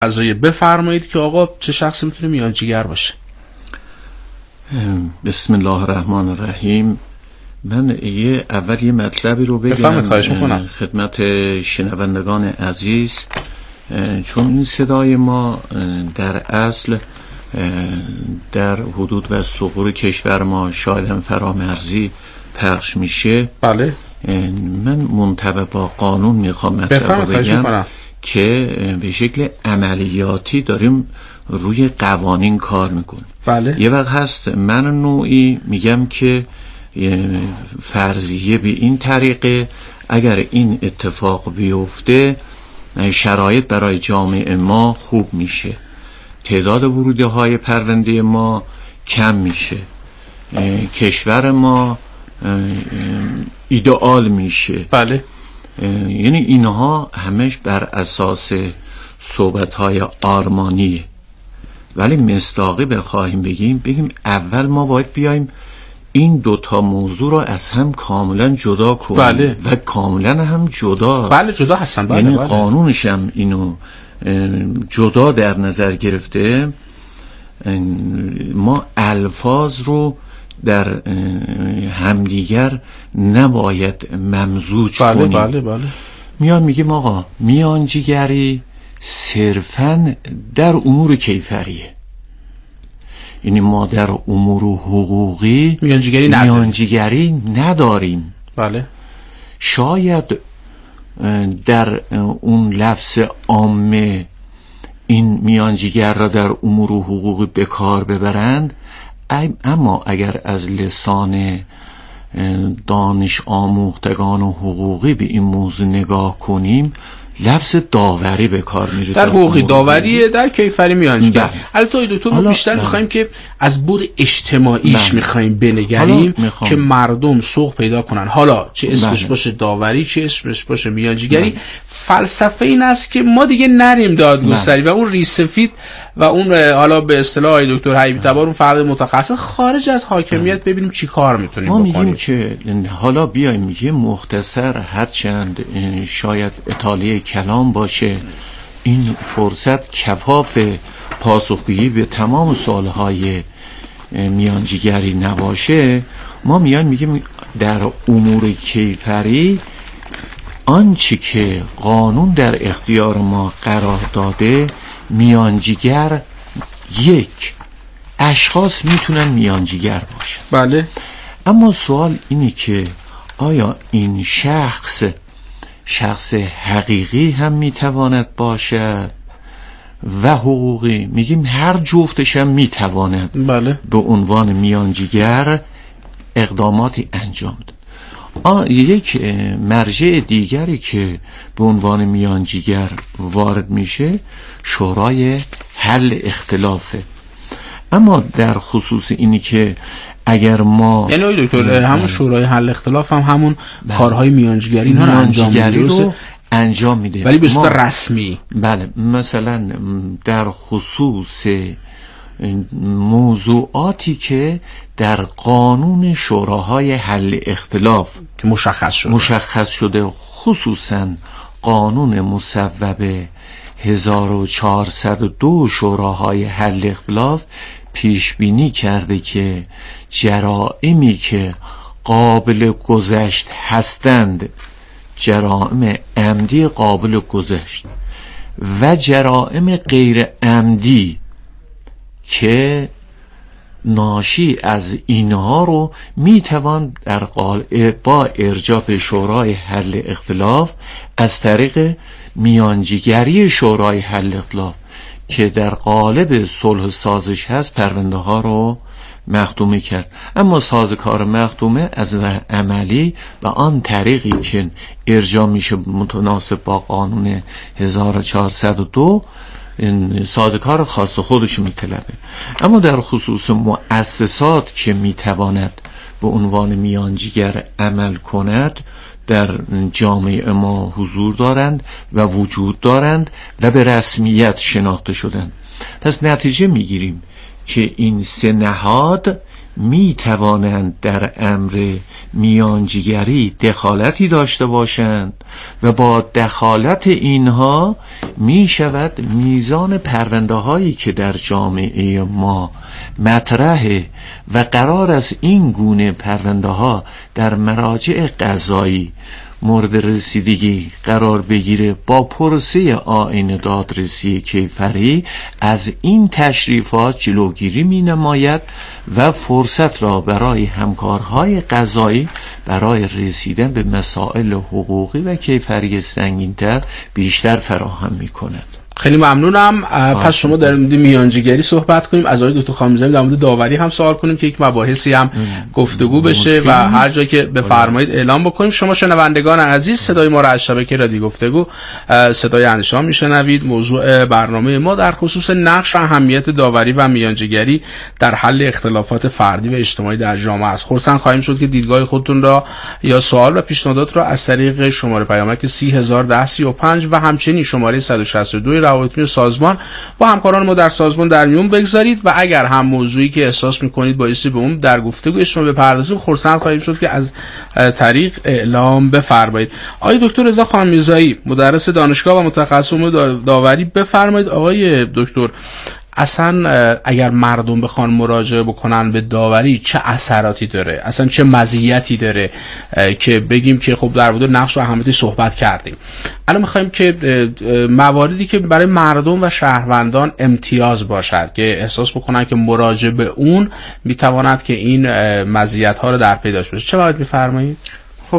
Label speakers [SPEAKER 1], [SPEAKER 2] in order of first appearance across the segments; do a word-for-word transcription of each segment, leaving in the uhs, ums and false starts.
[SPEAKER 1] قضایی بفرمایید که آقا چه شخصی میتونه میانجیگر باشه.
[SPEAKER 2] بسم الله الرحمن الرحیم. من یه اول یه مطلبی رو بگم خدمت شنوندگان عزیز، چون این صدای ما در اصل در حدود و ثغور کشور ما شاید هم فرامرزی پخش میشه.
[SPEAKER 1] بله.
[SPEAKER 2] من منطبق با قانون میخوام مطلب رو بگم که به شکل عملیاتی داریم روی قوانین کار میکنیم.
[SPEAKER 1] بله.
[SPEAKER 2] یه وقت هست من نوعی میگم که فرضیه به این طریقه اگر این اتفاق بیفته شرایط برای جامعه ما خوب میشه، تعداد ورودی های پرونده ما کم میشه، کشور ما ایدئال میشه.
[SPEAKER 1] بله.
[SPEAKER 2] یعنی اینها همش بر اساس صحبت های آرمانیه، ولی مصداقی بخواهیم بگیم بگیم اول ما باید بیایم این دوتا موضوع رو از هم کاملا جدا کنیم.
[SPEAKER 1] بله.
[SPEAKER 2] و کاملا هم جدا.
[SPEAKER 1] بله جدا هستن. بله.
[SPEAKER 2] یعنی
[SPEAKER 1] بله.
[SPEAKER 2] قانونش هم اینو جدا در نظر گرفته. ما الفاظ رو در همدیگر نباید ممزوج
[SPEAKER 1] بله
[SPEAKER 2] کنیم.
[SPEAKER 1] بله بله.
[SPEAKER 2] میان میگیم آقا میانجیگری صرفاً در امور کیفریه، یعنی ما در امور حقوقی
[SPEAKER 1] میانجیگری نداریم.
[SPEAKER 2] میانجیگری نداریم.
[SPEAKER 1] بله.
[SPEAKER 2] شاید در اون لفظ عامه این میانجیگر را در امور حقوقی به کار ببرند، اما اگر از لسان دانش آموختگان و حقوقی به این موضوع نگاه کنیم لفظ داوری به کار میره.
[SPEAKER 1] در حقوقی داوریه، در کیفری میانجیگر. البته دکتر ما بیشتر میخوایم که از بود اجتماعیش میخوایم بنگریم که مردم سوق پیدا کنن، حالا چه اسمش بله. باشه داوری، چه اسمش باشه میانجیگری. بله. فلسفه این است که ما دیگه نریم دادگستری و اون ریسفید و اون حالا به اصطلاح دکتر حبیب تبار اون فرد متخصص خارج از حاکمیت ببینیم چی کار میتونیم
[SPEAKER 2] ما
[SPEAKER 1] بکنیم.
[SPEAKER 2] میگیم که حالا بیایم یه مختصر هرچند شاید اطاله کلام باشه، این فرصت کفاف پاسخگویی به تمام سوالهای میانجیگری نباشه. ما میان میگیم در امور کیفری آنچه که قانون در اختیار ما قرار داده، میانجیگر یک اشخاص میتونن میانجیگر باشن.
[SPEAKER 1] بله.
[SPEAKER 2] اما سوال اینه که آیا این شخص شخص حقیقی هم میتواند باشد و حقوقی؟ میگیم هر جفتش هم میتواند.
[SPEAKER 1] بله.
[SPEAKER 2] به عنوان میانجیگر اقداماتی انجام ده. آه یک مرجع دیگری که به عنوان میانجیگر وارد میشه شورای حل اختلافه. اما در خصوص اینی که اگر ما
[SPEAKER 1] یعنی دکتر همون شورای حل اختلاف هم همون بله. کارهای میانجیگری اینها رو انجام
[SPEAKER 2] میده انجام میده
[SPEAKER 1] ولی به صورت رسمی.
[SPEAKER 2] بله. مثلا در خصوص موضوعاتی که در قانون شوراهای حل اختلاف
[SPEAKER 1] که مشخص شده
[SPEAKER 2] مشخص شده خصوصا قانون مصوب هزار و چهارصد و دو شوراهای حل اختلاف پیش بینی کرده که جرائمی که قابل گذشت هستند، جرائم عمدی قابل گذشت و جرائم غیر عمدی که ناشی از اینها رو میتوان در قالب با ارجاع به شورای حل اختلاف از طریق میانجیگری شورای حل اختلاف که در قالب صلح سازش هست پرونده ها رو مختومه کرد. اما سازوکار مختومه از عملی و آن طریقی که ارجاع میشه متناسب با قانون هزار و چهارصد و دو سازوکار خاص خودش میطلبه. اما در خصوص مؤسسات که میتواند به عنوان میانجیگر عمل کند در جامعه ما حضور دارند و وجود دارند و به رسمیت شناخته شدند. پس نتیجه میگیریم که این سه نهاد می توانند در امر میانجیگری دخالتی داشته باشند و با دخالت اینها می شود میزان پرونده هایی که در جامعه ما مطرحه و قرار از این گونه پرونده ها در مراجع قضایی مورد رسیدگی قرار بگیره با پروسه آیین دادرسی کیفری، از این تشریفات جلوگیری می نماید و فرصت را برای همکارهای قضایی برای رسیدن به مسائل حقوقی و کیفری سنگین‌تر بیشتر فراهم می کند.
[SPEAKER 1] خیلی ممنونم. پس شما در مورد میانجیگری صحبت کنیم، از آقای دکتر خانمیزاده در مورد داوری هم سوال کنیم که یک مباحثی هم گفتگو بشه و هر جا که بفرمایید اعلام بکنیم. شما شنوندگان عزیز، صدای ما را از شبکه رادیو گفتگو صدای اندیشه میشنوید. موضوع برنامه ما در خصوص نقش و اهمیت داوری و میانجیگری در حل اختلافات فردی و اجتماعی در جامعه است. خرسند خواهیم شد که دیدگاه خودتون را یا سوال و پیشنهادات را از طریق شماره پیامک سی هزار و ده سی و پنج و همچنین شماره صد و شصت و دو روابط سازمان با همکاران ما در سازمان در میون بگذارید و اگر هم موضوعی که احساس میکنید بایستی به اون در گفتگو شما بپردازیم، خرسند خواهیم شد که از طریق اعلام بفرمایید. آقای دکتر رضا خانمیزایی، مدرس دانشگاه و متخصص امور داوری، بفرمایید. آقای دکتر، اصلا اگر مردم بخوان مراجعه بکنن به داوری چه اثراتی داره؟ اصلا چه مزیتی داره که بگیم که خب در مورد نقش و اهمیتش صحبت کردیم. الان می‌خوایم که مواردی که برای مردم و شهروندان امتیاز باشد که احساس بکنن که مراجعه به اون میتواند که این مزیت‌ها رو در پی داشته باشه، چه باید می‌فرمایید؟
[SPEAKER 3] خب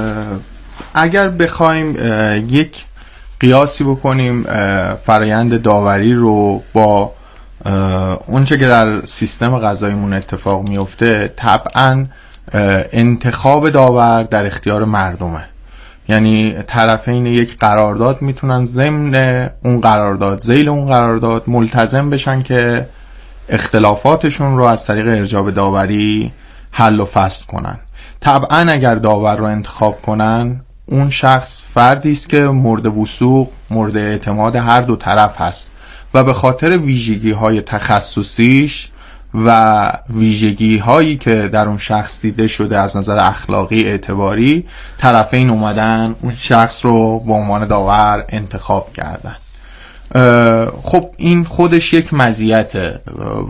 [SPEAKER 3] اگر بخوایم یک قیاسی بکنیم فرایند داوری رو با اونچه که در سیستم قضاییمون اتفاق میفته، طبعا انتخاب داور در اختیار مردمه. یعنی طرفین یک قرارداد میتونن ضمن اون قرارداد، ذیل اون قرارداد ملتزم بشن که اختلافاتشون رو از طریق ارجاع به داوری حل و فصل کنن. طبعا اگر داور رو انتخاب کنن، اون شخص فردی است که مورد وثوق، مورد اعتماد هر دو طرف هست و به خاطر ویژگی های تخصصیش و ویژگی هایی که در اون شخص دیده شده از نظر اخلاقی اعتباری، طرفین اومدن اون شخص رو به عنوان داور انتخاب کردن. خب این خودش یک مزیته.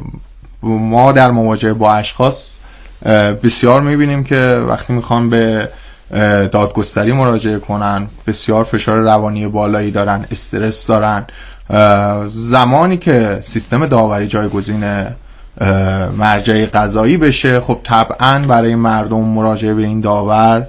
[SPEAKER 3] ما در مواجهه با اشخاص بسیار میبینیم که وقتی میخوان به دادگستری مراجعه کنن بسیار فشار روانی بالایی دارن، استرس دارن. زمانی که سیستم داوری جایگزین مرجع قضایی بشه، خب طبعا برای مردم مراجعه به این داور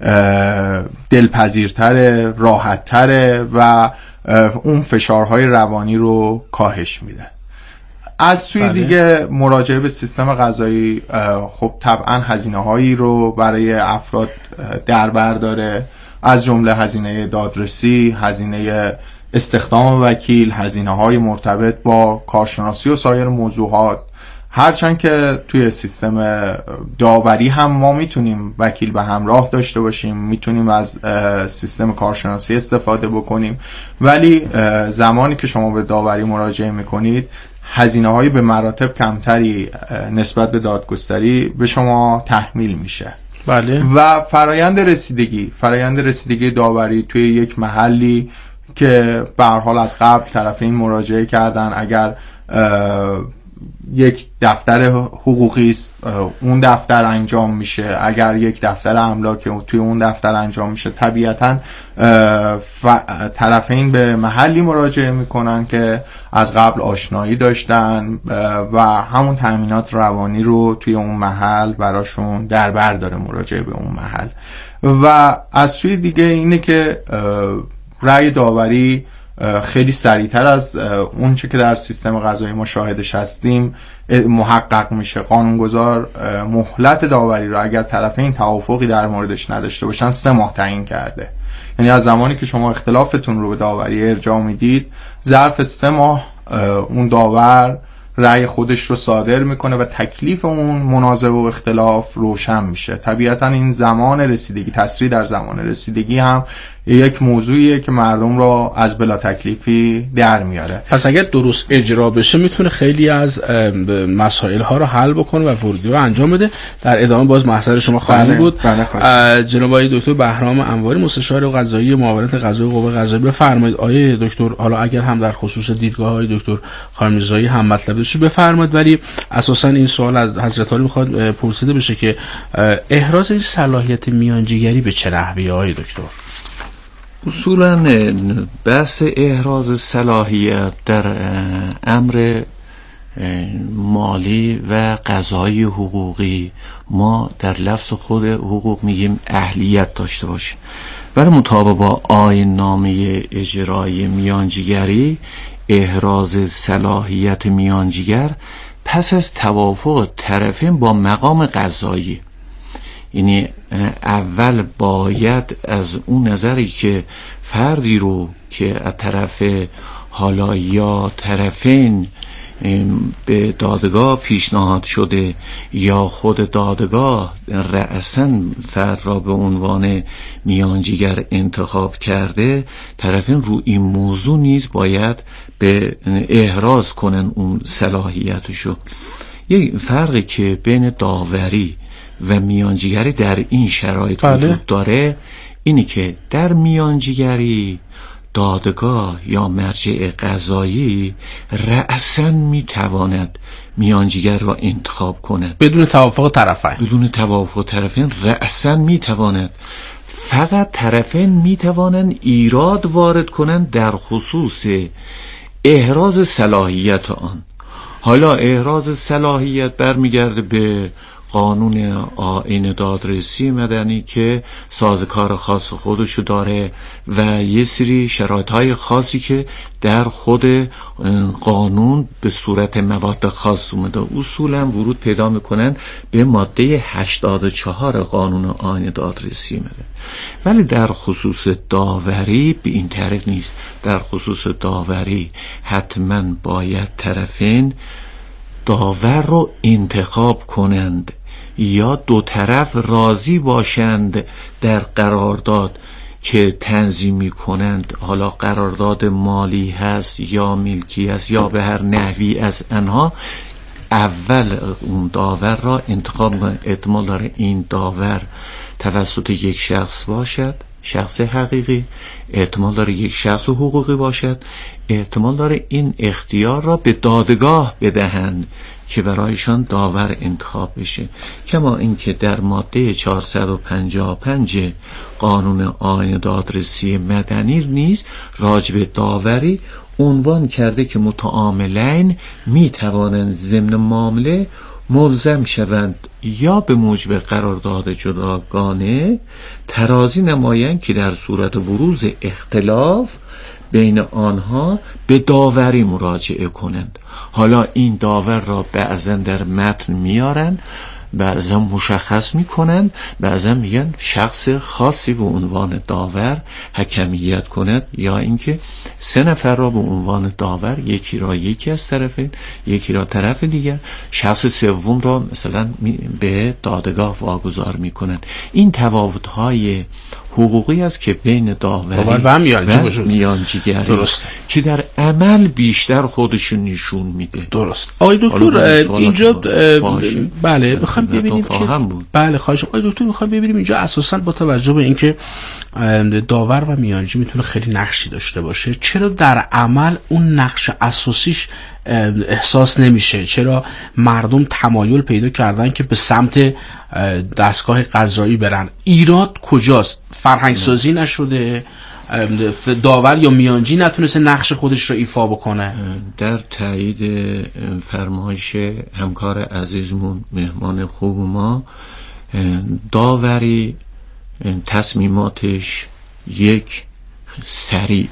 [SPEAKER 3] دلپذیرتره، راحتتره و اون فشارهای روانی رو کاهش میده. از سوی بله. دیگه مراجعه به سیستم قضایی خب طبعا هزینه هایی رو برای افراد در بر داره، از جمله هزینه دادرسی، هزینه استخدام وکیل، هزینه های مرتبط با کارشناسی و سایر موضوعات. هرچند که توی سیستم داوری هم ما میتونیم وکیل به همراه داشته باشیم، میتونیم از سیستم کارشناسی استفاده بکنیم، ولی زمانی که شما به داوری مراجعه میکنید هزینه های به مراتب کمتری نسبت به دادگستری به شما تحمیل میشه.
[SPEAKER 1] بله.
[SPEAKER 3] و فرایند رسیدگی فرایند رسیدگی داوری توی یک محلی که به هر حال از قبل طرفین مراجعه کردن، اگر یک دفتر حقوقی است اون دفتر انجام میشه، اگر یک دفتر املاک توی اون دفتر انجام میشه، طبیعتاً طرفین به محلی مراجعه میکنن که از قبل آشنایی داشتن و همون تأمینات روانی رو توی اون محل براشون در بر داره مراجعه به اون محل. و از سوی دیگه اینه که رأی داوری خیلی سریعتر از اون چه که در سیستم قضایی ما شاهدش هستیم محقق میشه. قانونگذار مهلت داوری رو اگر طرفین توافقی در موردش نداشته باشن سه ماه تعیین کرده. یعنی از زمانی که شما اختلافتون رو به داوری ارجاع میدید، ظرف سه ماه اون داور رأی خودش رو صادر میکنه و تکلیف اون منازعه و اختلاف روشن میشه. طبیعتا این زمان رسیدگی، تسریع در زمان رسیدگی هم یک موضوعیه که مردم را از بلا تکلیفی در میاره.
[SPEAKER 1] پس اگر درست اجرا بشه میتونه خیلی از مسائل ها رو حل بکنه و ورودی رو انجام بده. در ادامه باز محضر شما خواهیم بود.
[SPEAKER 3] بله
[SPEAKER 1] جناب آقای دکتر بهرام انواری، مستشار قضایی معاونت قضایی قوه قضاییه، بفرمایید. آیه دکتر حالا اگر هم در خصوص دیدگاه های دکتر خانم میرزایی هم مطلب بشه بفرمایید، ولی اساسا این سوال از حضرت عالی میخواد پرسیده بشه که احراز این صلاحیت میانجیگری به چه نحویه آقای دکتر؟
[SPEAKER 2] اصولا بحث احراز صلاحیت در امر مالی و قضایی حقوقی ما در لفظ خود حقوق میگیم اهلیت داشته باشه، ولی مطابق با آیین نامه اجرایی میانجیگری احراز صلاحیت میانجیگر پس از توافق طرفین با مقام قضایی، یعنی اول باید از اون نظری که فردی رو که از طرف حالا یا طرفین به دادگاه پیشنهاد شده یا خود دادگاه رأساً فرد را به عنوان میانجیگر انتخاب کرده، طرفین رو این موضوع نیز باید به احراز کنن اون صلاحیتشو. یک فرقی که بین داوری و میانجیگری در این شرایط
[SPEAKER 1] بله.
[SPEAKER 2] وجود داره اینی که در میانجیگری دادگاه یا مرجع قضایی رأساً میتواند میانجیگر را انتخاب کند
[SPEAKER 1] بدون توافق طرفین.
[SPEAKER 2] بدون توافق طرفین رأساً میتواند. فقط طرفین میتوانند ایراد وارد کنند در خصوص احراز صلاحیت آن. حالا احراز صلاحیت برمیگرده به قانون آیین دادرسی مدنی که سازوکار خاص خودشو داره و یه سری شرایطهای خاصی که در خود قانون به صورت مواد خاص اومده اصولا ورود پیدا میکنن به ماده هشتاد و چهار قانون آیین دادرسی مدنی. ولی در خصوص داوری به این طریق نیست. در خصوص داوری حتما باید طرفین داور رو انتخاب کنند یا دو طرف راضی باشند در قرارداد که تنظیمی کنند، حالا قرارداد مالی هست یا ملکی هست یا به هر نحوی از آنها، اول اون داور را انتخاب کنند. احتمال داره این داور توسط یک شخص باشد، شخص حقیقی، احتمال داره یک شخص حقوقی باشد، احتمال داره این اختیار را به دادگاه بدهند که برایشان داور انتخاب بشه. کما اینکه در ماده چهارصد و پنجاه و پنج قانون آیین دادرسی مدنی نیز راجع به داوری عنوان کرده که متعاملین می توانند ضمن معامله ملزم شوند یا به موجب قرارداد جداگانه ترازی نمایند که در صورت بروز اختلاف بین آنها به داوری مراجعه کنند. حالا این داور را بعضا در متن میارند، بعضا مشخص میکنند، بعضا میگن شخص خاصی به عنوان داور حکمیت کند، یا اینکه سه نفر را به عنوان داور، یکی را یکی از طرفین، یکی را طرف دیگر، شخص سوم را مثلا به دادگاه واگذار میکنند. این تفاوت‌های حقوقی است که بین داوری و میانجیگری
[SPEAKER 1] درست
[SPEAKER 2] که در عمل بیشتر خودشون نشون میده.
[SPEAKER 1] درست. آقای دکتر اینجا بله میخوام ببینیم که بله خواهش آقای دکتر میخوام ببینیم اینجا اساسا با توجه به اینکه داور و میانجی میتونه خیلی نقشی داشته باشه، چرا در عمل اون نقش اساسیش احساس نمیشه؟ چرا مردم تمایل پیدا کردن که به سمت دستگاه قضایی برن؟ ایراد کجاست؟ فرهنگ سازی نشده؟ داور یا میانجی نتونسته نقش خودش رو ایفا بکنه؟
[SPEAKER 2] در تایید فرمایش همکار عزیزمون مهمان خوب ما، داوری تصمیماتش یک سریعه،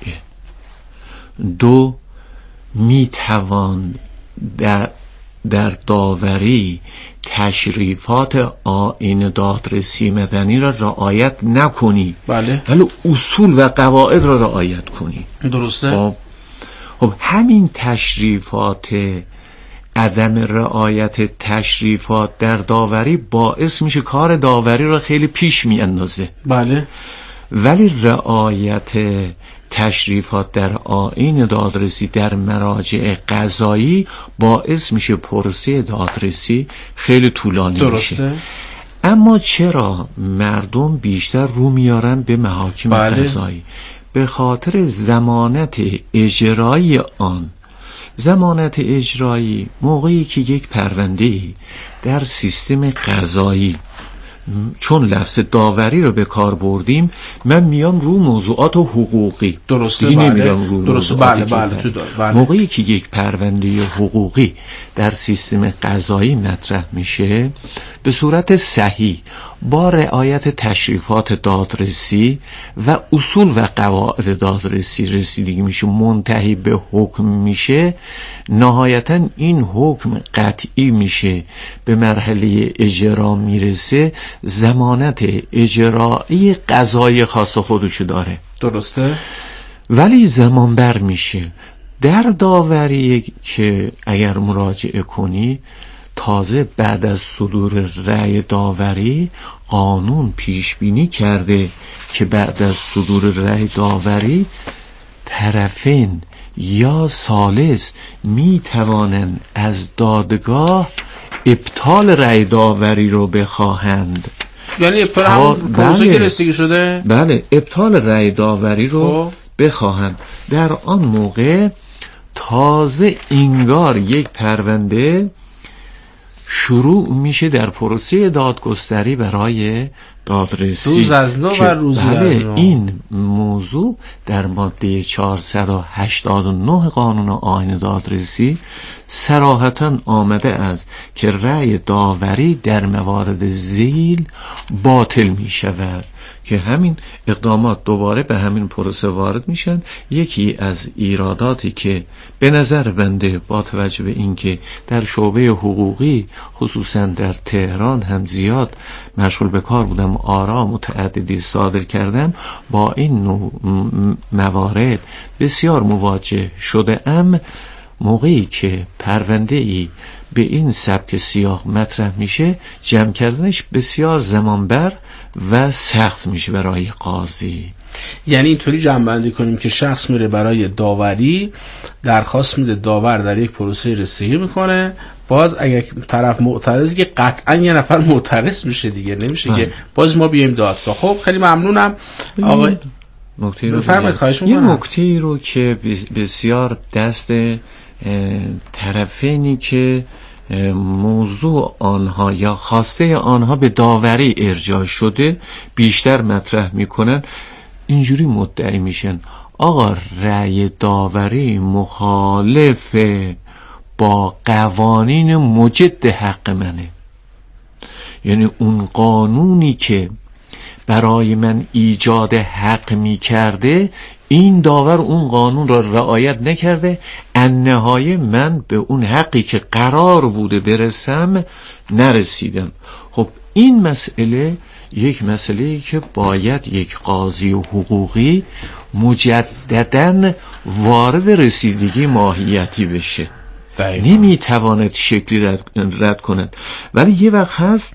[SPEAKER 2] دو میتوان در, در داوری تشریفات آیین دادرسی مدنی را رعایت نکنی،
[SPEAKER 1] بله،
[SPEAKER 2] ولی اصول و قواعد را رعایت کنی.
[SPEAKER 1] درسته.
[SPEAKER 2] خب, خب همین تشریفات، عدم رعایت تشریفات در داوری باعث میشه کار داوری را خیلی پیش میاندازه.
[SPEAKER 1] بله.
[SPEAKER 2] ولی رعایت تشریفات در آیین دادرسی در مراجع قضایی باعث میشه پروسه دادرسی خیلی طولانی
[SPEAKER 1] درسته.
[SPEAKER 2] میشه. اما چرا مردم بیشتر رو میارن به محاکم
[SPEAKER 1] بله.
[SPEAKER 2] قضایی؟ به خاطر ضمانت اجرایی آن. ضمانت اجرایی موقعی که یک پرونده در سیستم قضایی، چون لفظ داوری رو به کار بردیم، من میام رو موضوعات حقوقی،
[SPEAKER 1] درسته
[SPEAKER 2] دیگه
[SPEAKER 1] بله.
[SPEAKER 2] نمیرم رو
[SPEAKER 1] درسته بله بله تو دار. بله.
[SPEAKER 2] موقعی که یک پرونده حقوقی در سیستم قضایی مطرح میشه به صورت صحیح با رعایت تشریفات دادرسی و اصول و قواعد دادرسی رسیدگی میشه، منتهی به حکم میشه، نهایتا این حکم قطعی میشه، به مرحله اجرا میرسه، ضمانت اجرایی قضایی خاص خودشو داره.
[SPEAKER 1] درسته.
[SPEAKER 2] ولی زمان بر میشه در داوری که اگر مراجعه کنی تازه بعد از صدور رأی داوری قانون پیش بینی کرده که بعد از صدور رأی داوری طرفین یا ثالث می توانند از دادگاه ابطال رأی داوری رو بخواهند.
[SPEAKER 1] یعنی ابطال همون پروسه که رسیدگی شده؟
[SPEAKER 2] بله، ابطال رأی داوری رو بخواهند. در آن موقع تازه انگار یک پرونده شروع میشه در پروسه دادگستری برای دادرسی.
[SPEAKER 1] روز از نو و روزی
[SPEAKER 2] بله
[SPEAKER 1] از نو.
[SPEAKER 2] این موضوع در ماده چهارصد و هشتاد و نه قانون آیین دادرسی صراحتاً آمده است که رأی داوری در موارد ذیل باطل می شود، که همین اقدامات دوباره به همین پروسه وارد میشن. یکی از ایراداتی که به نظر بنده با توجه به اینکه در شعبه حقوقی خصوصا در تهران هم زیاد مشغول به کار بودم، آرا متعددی صادر کردم، با این نوع موارد بسیار مواجه شده ام. موقعی که پرونده ای به این سبک سیاق مطرح میشه، جمع کردنش بسیار زمانبر و سخت میشه برای قاضی.
[SPEAKER 1] یعنی اینطوری جمع بندی کنیم که شخص میره برای داوری، درخواست میده، داور در یک پروسه رسیدگی میکنه، باز اگر طرف معترضه که قطعا یه نفر معترض میشه دیگه، نمیشه که باز ما بیایم دادگاه. خب خیلی ممنونم آقای
[SPEAKER 2] نکته رو
[SPEAKER 1] بفرمایید، خواهش میکنم.
[SPEAKER 2] یه نکته رو که بسیار دست طرفینی که موضوع آنها یا خواسته آنها به داوری ارجاع شده بیشتر مطرح میکنن، اینجوری مدعی میشن آقا رأی داوری مخالف با قوانین مجد حق منه. یعنی اون قانونی که برای من ایجاد حق می کرده، این داور اون قانون را رعایت نکرده، النهایه من به اون حقی که قرار بوده برسم نرسیدم. خب این مسئله یک مسئله‌ای که باید یک قاضی و حقوقی مجدداً وارد رسیدگی ماهیتی بشه. نمیتواند شکلی رد, رد کند. ولی یه وقت هست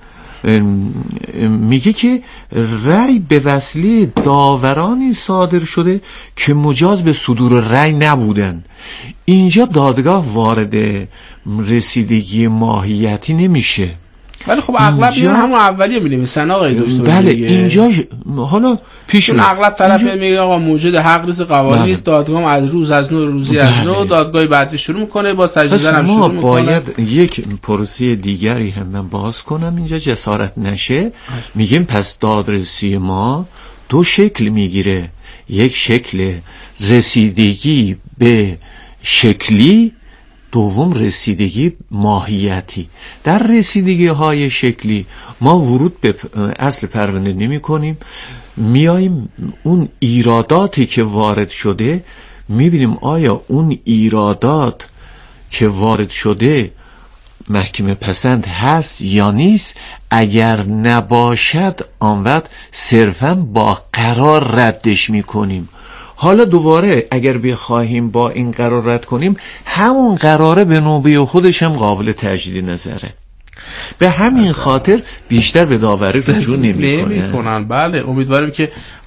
[SPEAKER 2] میگه که رأی به وسیله داورانی صادر شده که مجاز به صدور رأی نبودن. اینجا دادگاه وارد رسیدگی ماهیتی نمیشه.
[SPEAKER 1] ولی خب اغلب اینجا... این همون اولیه می‌نویسن آقای دکتر.
[SPEAKER 2] بله دیگه. اینجا حالا پیش
[SPEAKER 1] میاد اغلب طرف اینجا... میگه آقا موجود حق ریز قوانین است، دادگاه از روز از نو روزی بله. از نو دادگاه بعدی شروع میکنه، با تجدید هم شروع میکنه.
[SPEAKER 2] باید یک پروسه دیگری هم من باز کنم اینجا جسارت نشه. میگیم پس دادرسی ما دو شکل میگیره، یک شکل رسیدگی به شکلی، دوم رسیدگی ماهیتی. در رسیدگی های شکلی ما ورود به اصل پرونده نمی کنیم، میاییم اون ایراداتی که وارد شده میبینیم آیا اون ایرادات که وارد شده محکمه پسند هست یا نیست. اگر نباشد آن وقت صرفا با قرار ردش میکنیم. حالا دوباره اگر بخواهیم با این قرار رد کنیم، همون قراره به نوبه خودش هم قابل تجدید نظره. به همین خاطر بیشتر به داوری رجوع نمی کنن.
[SPEAKER 1] بله امیدواریم که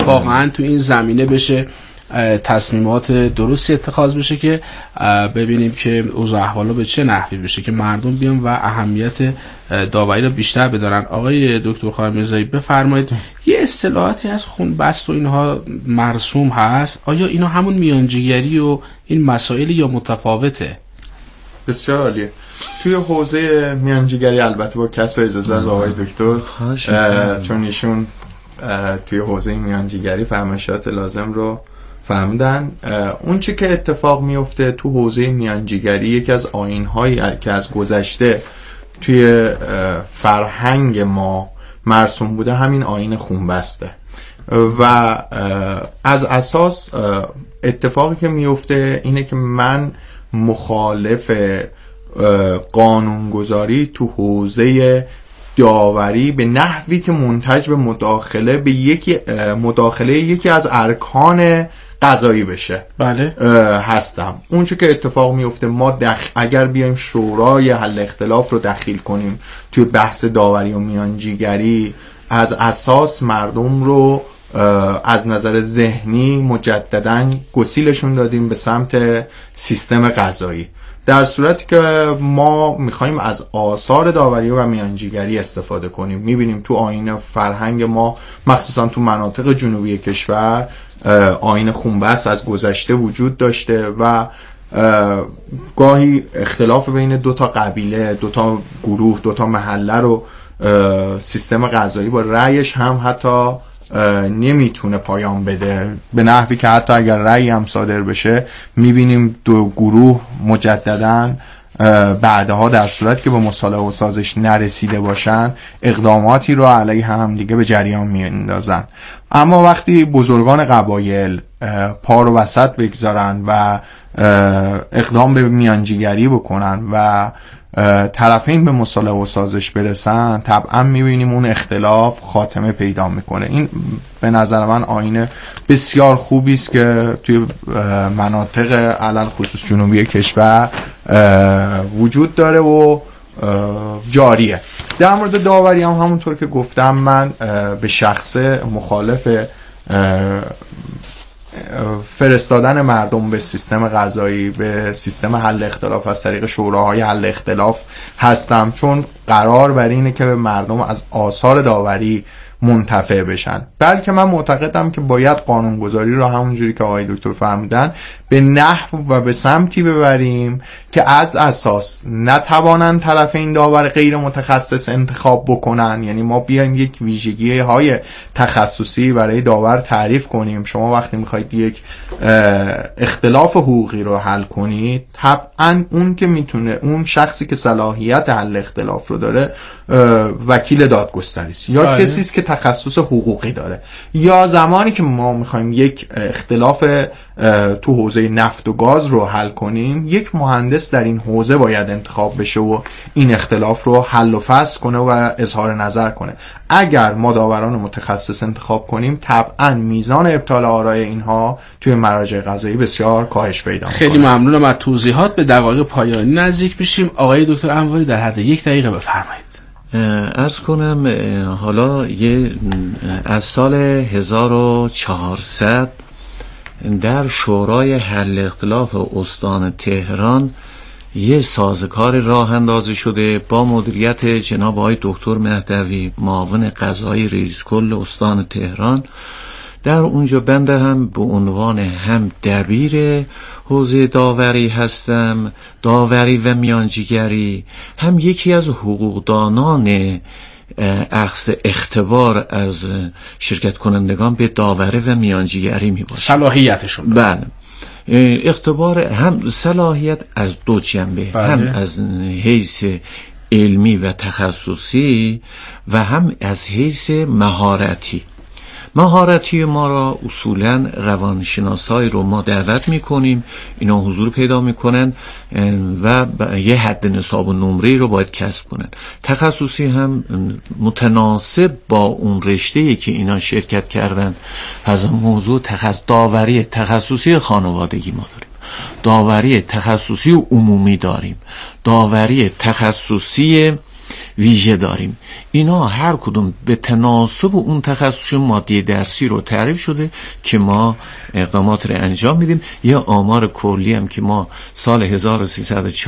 [SPEAKER 1] واقعا تو این زمینه بشه تصمیمات درستی اتخاذ بشه که ببینیم که اوضاع احوالا به چه نحوی بشه که مردم بیان و اهمیت داوری رو بیشتر بدارن. آقای دکتر خارمیرزایی بفرمایید، یه اصطلاحاتی از خون بست و اینها مرسوم هست، آیا اینا همون میانجیگری و این مسائل یا متفاوته؟
[SPEAKER 3] بسیار عالیه. توی حوزه میانجیگری البته با کسب اجازه از آقای دکتر، چون ایشون توی حوزه میانجیگری فرمایشات لازم رو فهمیدن، اون چه که اتفاق میفته تو حوزه میانجیگری، یکی از آیین‌هایی که از گذشته توی فرهنگ ما مرسوم بوده همین آیین خونبسته و از اساس اتفاقی که میفته اینه که من مخالف قانونگذاری تو حوزه داوری به نحوی که منتج به مداخله به یکی مداخله یکی از ارکان قضایی بشه
[SPEAKER 1] بله
[SPEAKER 3] هستم. اونچه که اتفاق میفته ما دخ... اگر بیایم شورای حل اختلاف رو دخیل کنیم توی بحث داوری و میانجیگری، از اساس مردم رو از نظر ذهنی مجدداً گسیلشون دادیم به سمت سیستم قضایی، در صورتی که ما میخوایم از آثار داوری و میانجیگری استفاده کنیم. میبینیم تو آیین فرهنگ ما مخصوصا تو مناطق جنوبی کشور آیین خونبست از گذشته وجود داشته و گاهی اختلاف بین دو تا قبیله، دو تا گروه، دو تا محله رو سیستم قضایی با رأیش هم حتی نمیتونه پایان بده، به نحوی که حتی اگر رأی هم صادر بشه میبینیم دو گروه مجدداً بعدها در صورتی که به مصالحه و سازش نرسیده باشن اقداماتی رو علیه هم دیگه به جریان میاندازن. اما وقتی بزرگان قبایل پا رو وسط بگذارن و اقدام به میانجیگری بکنن و طرفین به مصالحه و سازش برسن، طبعا میبینیم اون اختلاف خاتمه پیدا میکنه. این به نظر من آیین بسیار خوبی است که توی مناطق علل خصوص جنوبی کشور وجود داره و جاریه. در مورد داوری هم همونطور که گفتم من به شخص مخالف فرستادن مردم به سیستم قضایی، به سیستم حل اختلاف از طریق شوراهای حل اختلاف هستم، چون قرار بر اینه که مردم از آثار داوری منتفع بشن. بلکه من معتقدم که باید قانونگذاری رو همونجوری که آقای دکتر فهمیدن به نحو و به سمتی ببریم که از اساس نتوانن طرفین داور غیر متخصص انتخاب بکنن. یعنی ما بیایم یک ویژگی های تخصصی برای داور تعریف کنیم. شما وقتی میخواید یک اختلاف حقوقی رو حل کنید، طبعا اون که میتونه، اون شخصی که صلاحیت حل اختلاف رو داره وکیل دادگستری است یا
[SPEAKER 1] آه.
[SPEAKER 3] کسی است که تخصص حقوقی داره. یا زمانی که ما میخوایم یک اختلاف تو حوزه نفت و گاز رو حل کنیم، یک مهندس در این حوزه باید انتخاب بشه و این اختلاف رو حل و فصل کنه و اظهار نظر کنه. اگر ما داوران متخصص انتخاب کنیم، طبعا میزان ابطال آرای اینها توی مراجع قضایی بسیار کاهش پیدا می‌کنه.
[SPEAKER 1] خیلی ممنونم از توضیحات. به دقایق پایانی نزدیک بشیم. آقای دکتر انواری در حد یک دقیقه بفرمایید.
[SPEAKER 2] عرض کنم حالا یه از سال هزار و چهارصد در شورای حل اختلاف استان تهران یه سازوکار راه اندازی شده با مدیریت جناب آقای دکتر مهدوی، معاون قضایی رئیس کل استان تهران. در اونجا بنده هم به عنوان هم دبیر حوزه داوری هستم، داوری و میانجیگری، هم یکی از حقوقدانان اخذ اختبار از شرکت کنندگان به داوری و میانجیگری می باشه.
[SPEAKER 1] صلاحیتشون
[SPEAKER 2] بله، اختبار هم صلاحیت از دو جنبه، بله. هم از حیث علمی و تخصصی و هم از حیث مهارتی. مهارتی ما را اصولا روانشناسای رو ما دعوت میکنیم، اینا حضور پیدا میکنن و یه حد نصاب و نمره رو باید کسب کنن. تخصصی هم متناسب با اون رشته‌ای که اینا شرکت کردن. پس موضوع تخصص داوری تخصصی خانوادگی ما داریم، داوری تخصصی عمومی داریم، داوری تخصصی ویژه داریم. اینا هر کدوم به تناسب اون تخصص ماده درسی رو تعریف شده که ما اقدامات رو انجام میدیم. یه آمار کلی هم که ما سال هزار و سیصد و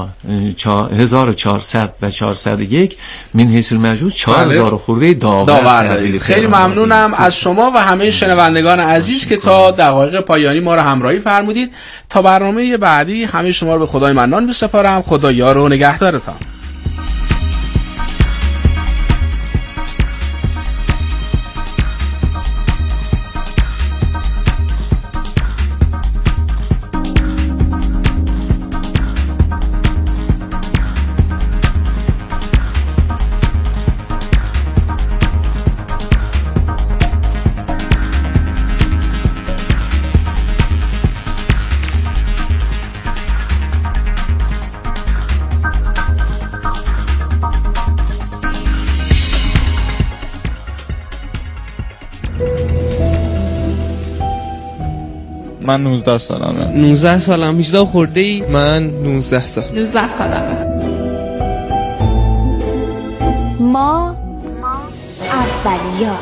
[SPEAKER 2] چهارصد و چهارصد و یک من حیث الموجود چهار هزار خورده داور,
[SPEAKER 1] داور دارید. خیلی ممنونم از شما و همه شنوندگان عزیز که تا دقایق پایانی ما رو همراهی فرمودید. تا برنامه بعدی همه شما رو به خدای منان میسپارم. خدا یار و نگهدارتان.
[SPEAKER 4] من نوزده سالمه.
[SPEAKER 5] نوزده سالم. هجده خورده ای؟
[SPEAKER 4] من نوزده سال.
[SPEAKER 6] نوزده سالمه.
[SPEAKER 7] ما اولیا.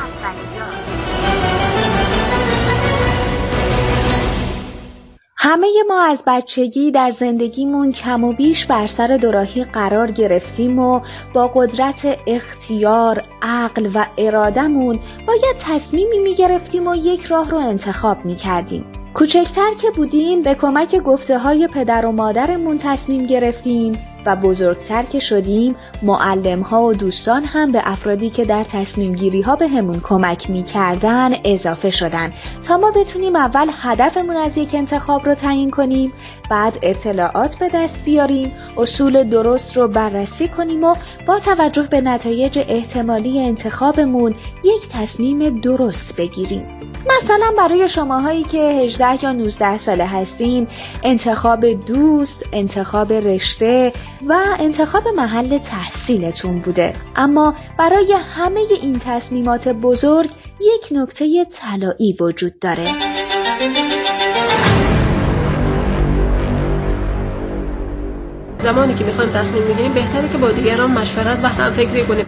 [SPEAKER 7] همه ما از بچگی در زندگیمون کم و بیش بر سر دوراهی قرار گرفتیم و با قدرت اختیار، عقل و ارادهمون باید تصمیمی میگرفتیم و یک راه رو انتخاب میکردیم. کوچکتر که بودیم به کمک گفته‌های پدر و مادرمون تصمیم گرفتیم و بزرگتر که شدیم معلم‌ها و دوستان هم به افرادی که در تصمیم گیری ها به همون کمک می‌کردن اضافه شدن تا ما بتونیم اول هدفمون از یک انتخاب رو تعیین کنیم، بعد اطلاعات به دست بیاریم، اصول درست رو بررسی کنیم و با توجه به نتایج احتمالی انتخابمون یک تصمیم درست بگیریم. مثلا برای شماهایی که هجده یا نوزده ساله هستین، انتخاب دوست، انتخاب رشته و انتخاب محل تحصیلتون بوده. اما برای همه این تصمیمات بزرگ یک نکته طلایی وجود داره.
[SPEAKER 6] زمانی که میخوایم تصمیم بگیریم بهتره که با دیگران مشورت و هم فکری کنیم.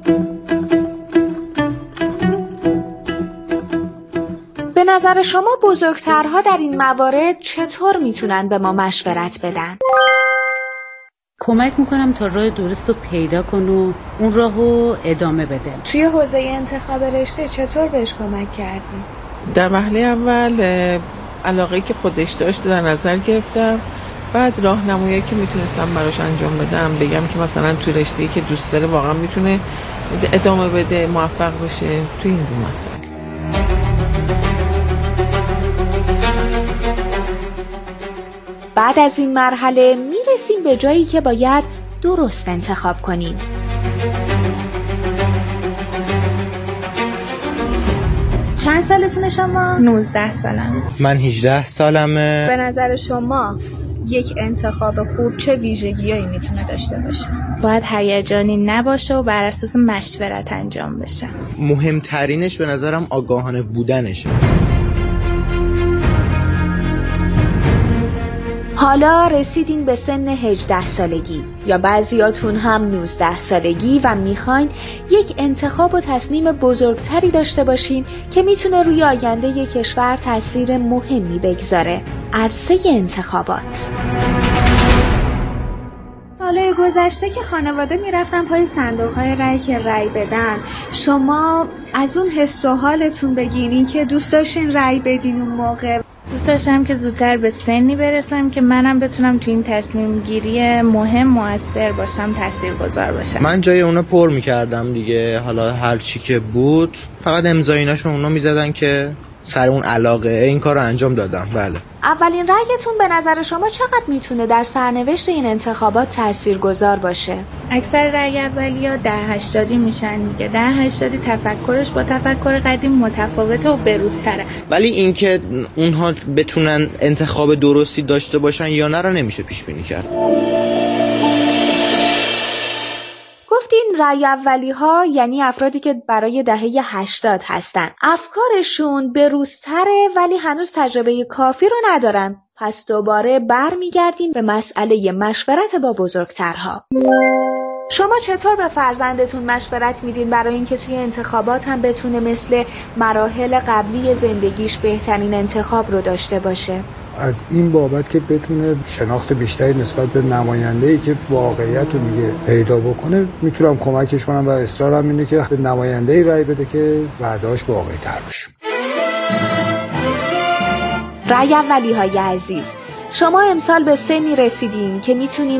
[SPEAKER 7] به نظر شما بزرگترها در این موارد چطور میتونن به ما مشورت بدن؟
[SPEAKER 8] کمک میکنم تا راه درست رو پیدا کن و اون راه رو ادامه بده.
[SPEAKER 7] توی حوزه انتخاب رشته چطور بهش کمک کردی؟
[SPEAKER 9] در مرحله اول علاقه‌ای که خودش داشت در نظر گرفتم، بعد راهنمایی که میتونستم براش انجام بدم، بگم که مثلا توی رشته‌ای که دوست داره واقعا میتونه ادامه بده، موفق بشه توی این دو مسائل.
[SPEAKER 7] بعد از این مرحله میرسیم به جایی که باید درست انتخاب کنیم. چند سالتونه شما؟
[SPEAKER 10] نوزده سالم.
[SPEAKER 4] من هجده سالمه.
[SPEAKER 10] به نظر شما یک انتخاب خوب چه ویژگیایی میتونه داشته باشه؟
[SPEAKER 11] باید هیجانی نباشه و بر اساس مشورت انجام بشه.
[SPEAKER 4] مهمترینش به نظرم آگاهانه بودنشه.
[SPEAKER 7] حالا رسیدین به سن هجده سالگی یا بعضیاتون هم نوزده سالگی و میخواین یک انتخاب و تصمیم بزرگتری داشته باشین که میتونه روی آینده یک کشور تأثیر مهمی بگذاره. عرصه انتخابات.
[SPEAKER 10] سالهای گذشته که خانواده میرفتن پای صندوق‌های رأی که رأی بدن، شما از اون حس و حالتون بگین که دوست داشتین رأی بدین اون موقع؟
[SPEAKER 11] دوست داشتم که زودتر به سنی برسم که منم بتونم تو این تصمیم گیری مهم مؤثر باشم، تاثیرگذار باشم.
[SPEAKER 4] من جای اونا پر میکردم دیگه، حالا هر چی که بود فقط امضاییناشون اونا میزدن که سر اون علاقه این کار رو انجام دادم. بله.
[SPEAKER 7] اولین رأیتون به نظر شما چقدر میتونه در سرنوشت این انتخابات تاثیرگذار باشه؟
[SPEAKER 11] اکثر رأی اولیا ده هشتادی میشن دیگه. ده هشتادی تفکرش با تفکر قدیم متفاوته و بروزتره.
[SPEAKER 4] ولی اینکه اونها بتونن انتخاب درستی داشته باشن یا نه رو نمیشه پیش بینی کرد.
[SPEAKER 7] گفتین رأی اولی ها یعنی افرادی که برای دهه هشتاد هستن. افکارشون بروزتره ولی هنوز تجربه کافی رو ندارن. پس دوباره برمیگردیم به مسئله مشورت با بزرگترها. شما چطور به فرزندتون مشورت میدین برای اینکه توی انتخابات هم بتونه مثل مراحل قبلی زندگیش بهترین انتخاب رو داشته باشه؟
[SPEAKER 12] از این بابت که بتونه شناخت بیشتری نسبت به نماینده‌ای که واقعیت رو میگه پیدا بکنه، میتونم کمکش کنم و اصرارم اینه که به نماینده‌ای رأی بده که وعده‌اش واقعی تر باشه.
[SPEAKER 7] رأی اولی‌های عزیز، شما امسال به سنی رسیدین که میتونین